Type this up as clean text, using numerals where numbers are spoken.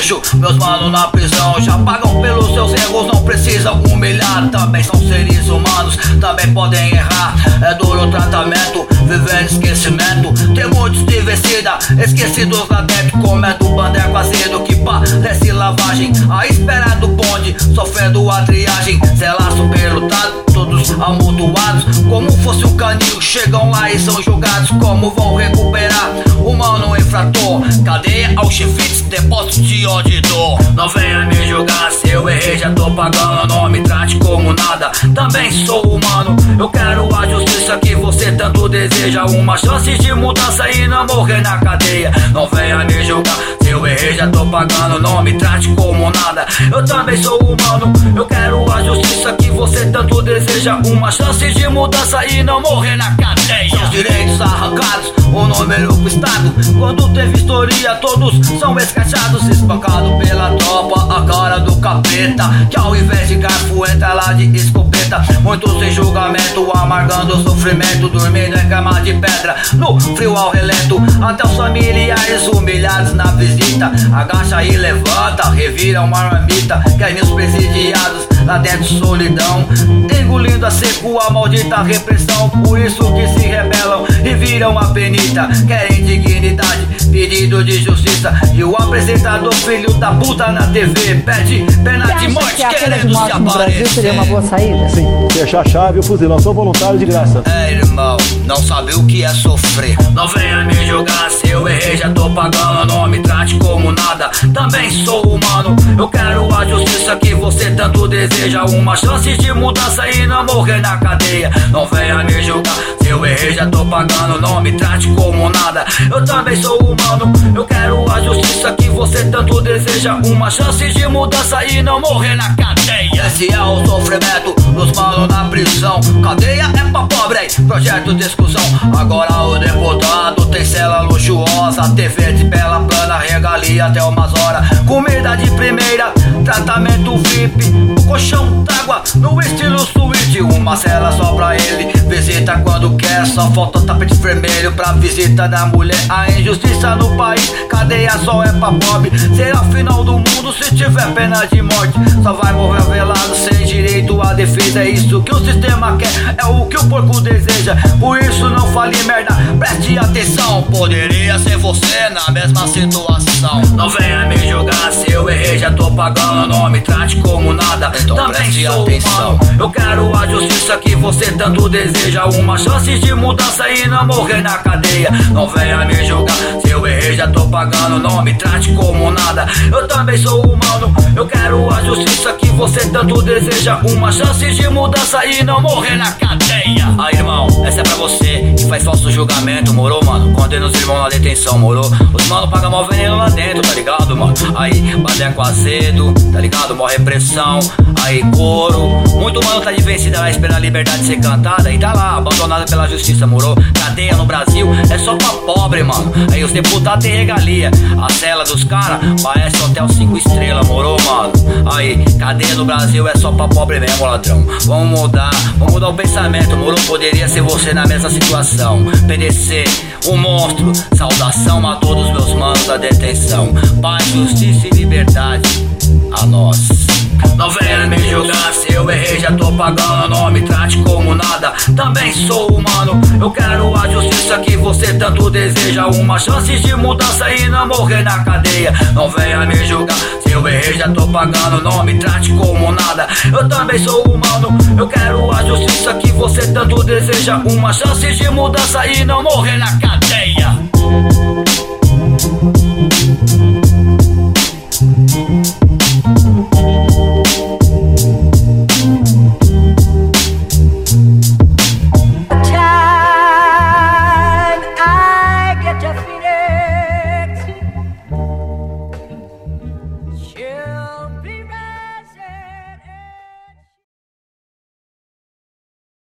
vejo meus manos na prisão, já pagam pelos seus erros, não precisam humilhar. Também são seres humanos, também podem errar. É duro o tratamento, vivendo esquecimento. Tem muitos de vencida, esquecidos lá dentro, comendo bandeco azedo que parece lavagem. À espera do bonde, sofrendo a triagem. Sei superlotado, todos amontoados, como fosse um canil. Chegam lá e são julgados, como vão recuperar? Humano infrator, cadeia Auschwitz, depósito de ódio e dor. Não venha me julgar, se eu errei já tô pagando. Não me trate como nada, também sou humano. Eu quero a justiça que você tanto deseja, uma chance de mudança e não morrer na cadeia. Não venha me julgar, se eu errei já tô pagando. Não me trate como nada, eu também sou humano. Eu quero a justiça que você tanto deseja, uma chance de mudança e não morrer na cadeia. Os direitos arrancados, o número pro Estado. Quando tem vistoria, todos são escrachados, espancados pela tropa, a cara do capeta, que ao invés de garfo entra lá de escopeta. Muitos em julgamento, amargando o sofrimento, dormindo em cama de pedra, no frio ao relento. Até os familiares humilhados na visita, agacha e levanta, revira uma marmita. Querem os presidiados lá dentro, solidão, engolindo a seco a maldita repressão. Por isso que se rebelam e viram a penita. Querem dignidade, pedido de justiça. E o apresentador, filho da puta na TV, pede pena de morte, querendo se aparecer. Seria uma boa saída? Sim, fechar a chave e o fuzilão. Sou voluntário de graça. É, irmão, não sabe o que é sofrer. Não venha me julgar, se eu errei já tô pagando. Não me trate como nada, também sou humano. Eu quero a justiça que você tanto deseja, uma chance de mudança e não morrer na cadeia. Não venha me julgar, se eu errei já tô pagando. Não me trate como nada, eu também sou humano. Eu quero a justiça que você tanto deseja, uma chance de mudança e não morrer na cadeia. Esse é o sofrimento dos manos na prisão. Cadeia é pra pobre, projeto de exclusão. Agora o deputado tem cela luxuosa, TV de bela plana, regalia até umas horas. Comida de primeira, tratamento VIP, o colchão d'água no estilo suíte. Uma cela só pra ele, visita quando quer. Só falta tapete vermelho pra visita da mulher. A injustiça no país, cadeia só é pra pobre. Será o final do mundo se tiver pena de morte. Só vai morrer velado sem direito à defesa. É isso que o sistema quer, é o que o porco deseja. Por isso não fale merda, preste atenção. Poderia ser você na mesma situação. Não venha me julgar, se eu errei já tô pagando. Não me trate como nada, então também sou atenção. Humano. Eu quero a justiça que você tanto deseja, uma chance de mudança e não morrer na cadeia. Não venha me julgar, se eu errei já tô pagando. Não me trate como nada, eu também sou humano. Eu quero a justiça que você tanto deseja, uma chance de mudança e não morrer na cadeia. Aí, irmão, essa é pra você que faz falso julgamento, morou, mano? Condena os irmãos na detenção, morou? Os mano pagam mal veneno lá dentro, tá ligado, mano? Aí, badeco azedo, tá ligado? Mó repressão, aí couro. Muito mano tá de vencida, vai esperar a liberdade ser cantada e tá lá, abandonada pela justiça, morou? Cadeia no Brasil é só pra pobre, mano. Aí os deputados têm regalia, a cela dos caras parece hotel 5 estrelas, morou, mano? Aí, cadeia no Brasil é só pra pobre mesmo, ladrão. Vamos mudar o pensamento, morou? Poderia ser você na mesma situação. PDC, um monstro, saudação a todos meus manos da detenção. Paz, justiça e liberdade a nós. Não venha me julgar, se eu errei já tô pagando. Não me trate como nada, também sou humano. Eu quero a justiça que você tanto deseja, uma chance de mudança e não morrer na cadeia. Não venha me julgar, se eu errei já tô pagando. Não me trate como nada, eu também sou humano. Eu quero a justiça que você tanto deseja, uma chance de mudança e não morrer na cadeia.